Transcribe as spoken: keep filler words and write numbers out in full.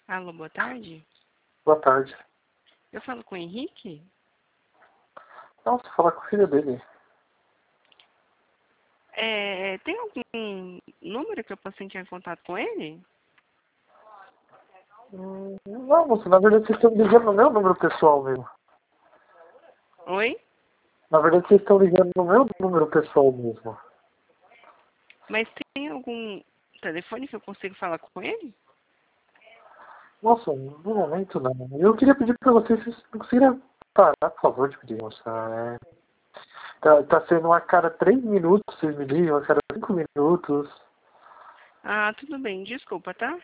Alô, boa tarde. Boa tarde. Eu falo com o Henrique? Não, você fala com o filho dele. É, tem algum número que eu possa entrar em contato com ele? Hum, não, moça, na verdade vocês estão ligando no meu número pessoal mesmo. Oi? Na verdade vocês estão ligando no meu número pessoal mesmo. Mas tem algum telefone que eu consigo falar com ele? Nossa, no momento não. Eu queria pedir pra vocês, vocês não conseguiriam parar, por favor, de pedir, moça. É, tá, tá sendo uma cada três minutos vocês me ligam, a cada cinco minutos. Ah, tudo bem. Desculpa, tá?